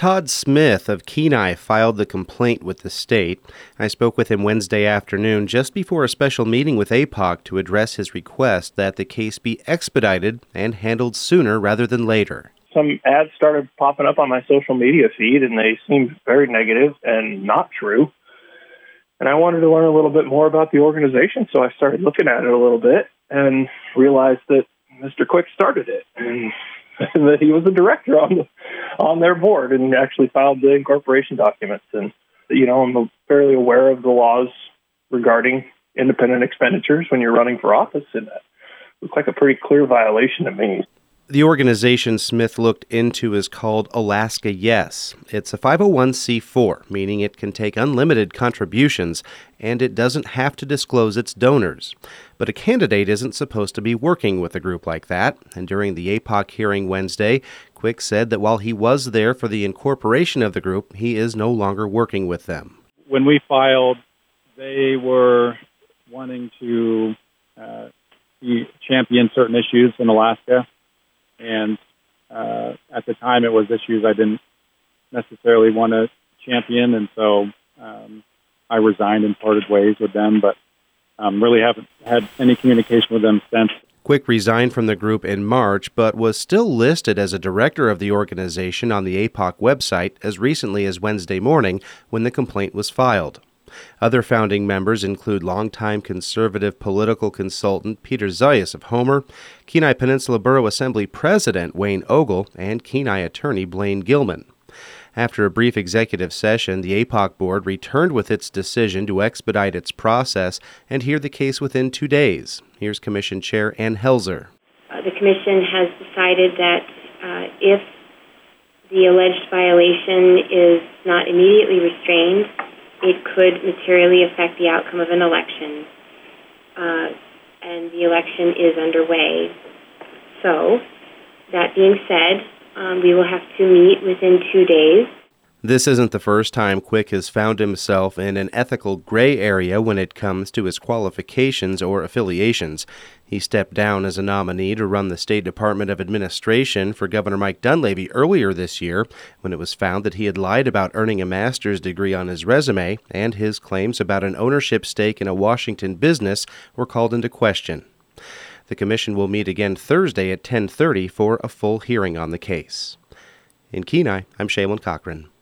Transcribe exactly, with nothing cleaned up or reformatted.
Todd Smith of Kenai filed the complaint with the state. I spoke with him Wednesday afternoon just before a special meeting with A P O C to address his request that the case be expedited and handled sooner rather than later. Some ads started popping up on my social media feed, and they seemed very negative and not true. And I wanted to learn a little bit more about the organization, so I started looking at it a little bit and realized that Mister Quick started it, and that he was a director on the, on their board and actually filed the incorporation documents. And, you know, I'm fairly aware of the laws regarding independent expenditures when you're running for office, and that looks like a pretty clear violation to me. The organization Smith looked into is called Alaska Yes. It's a five oh one c four, meaning it can take unlimited contributions, and it doesn't have to disclose its donors. But a candidate isn't supposed to be working with a group like that, and during the A P O C hearing Wednesday, Quick said that while he was there for the incorporation of the group, he is no longer working with them. When we filed, they were wanting to uh, champion certain issues in Alaska. And uh, at the time, it was issues I didn't necessarily want to champion, and so um, I resigned and parted ways with them, but um, really haven't had any communication with them since. Quick resigned from the group in March, but was still listed as a director of the organization on the A P O C website as recently as Wednesday morning when the complaint was filed. Other founding members include longtime conservative political consultant Peter Zayas of Homer, Kenai Peninsula Borough Assembly President Wayne Ogle, and Kenai attorney Blaine Gilman. After a brief executive session, the A P O C board returned with its decision to expedite its process and hear the case within two days. Here's Commission Chair Ann Helzer. Uh, the Commission has decided that uh, if the alleged violation is not immediately restrained, it could materially affect the outcome of an election, uh, and the election is underway. So, that being said, um, we will have to meet within two days. This isn't the first time Quick has found himself in an ethical gray area when it comes to his qualifications or affiliations. He stepped down as a nominee to run the State Department of Administration for Governor Mike Dunleavy earlier this year when it was found that he had lied about earning a master's degree on his resume, and his claims about an ownership stake in a Washington business were called into question. The commission will meet again Thursday at ten thirty for a full hearing on the case. In Kenai, I'm Shaylin Cochran.